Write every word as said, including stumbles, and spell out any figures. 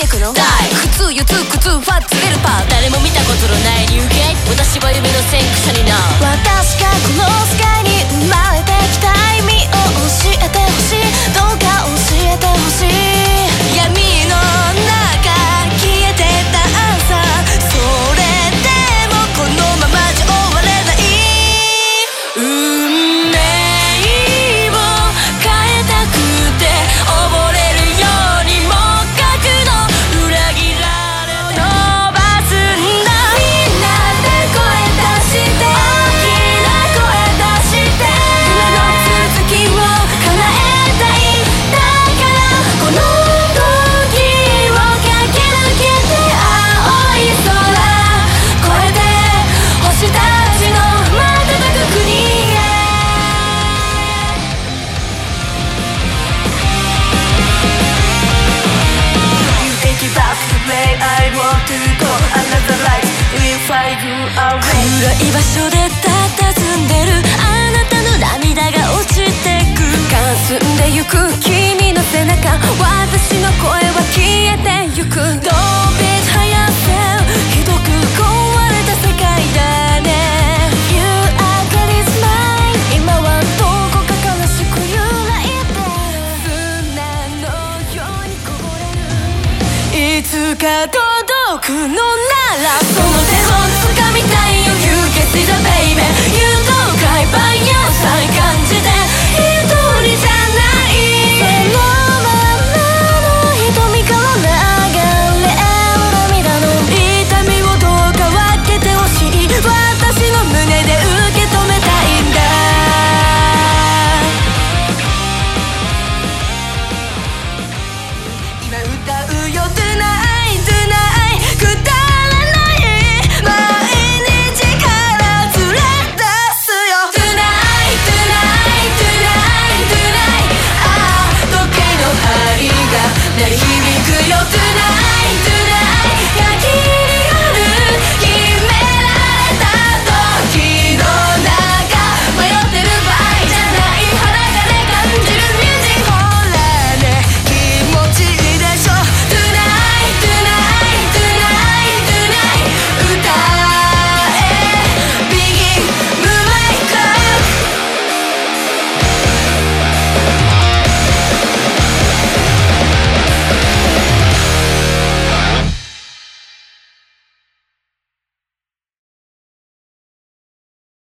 くのダイ普通四つ靴ファッツベルパー誰も見たことのないニューゲイ私は夢の先駆者になる私がこの世界に生まれてきた意味を教えてほしいどうか教えてほしい闇の中消えてた朝それでもこのままじゃ終われない運命を変えたくて溺れるようにも角度裏切られて飛ばすんだみんなで声出して大きな声出して夢の続きを叶えたいだからこの時を駆け抜けて青い空越えて星たちの瞬く国へYou take it back to the way I want to go Another life will fly you away 暗い場所で佇んでるあなたの涙が落ちてく霞んでゆく君の背中私の声は消えてゆく Don't beat yourself ひどく壊れた世界だね You are God is mine 今はどこか悲しく揺らいで砂のようにこぼれるいつか届くのならその手を掴みたいよ You can see the baby You don't cry by your side 感じて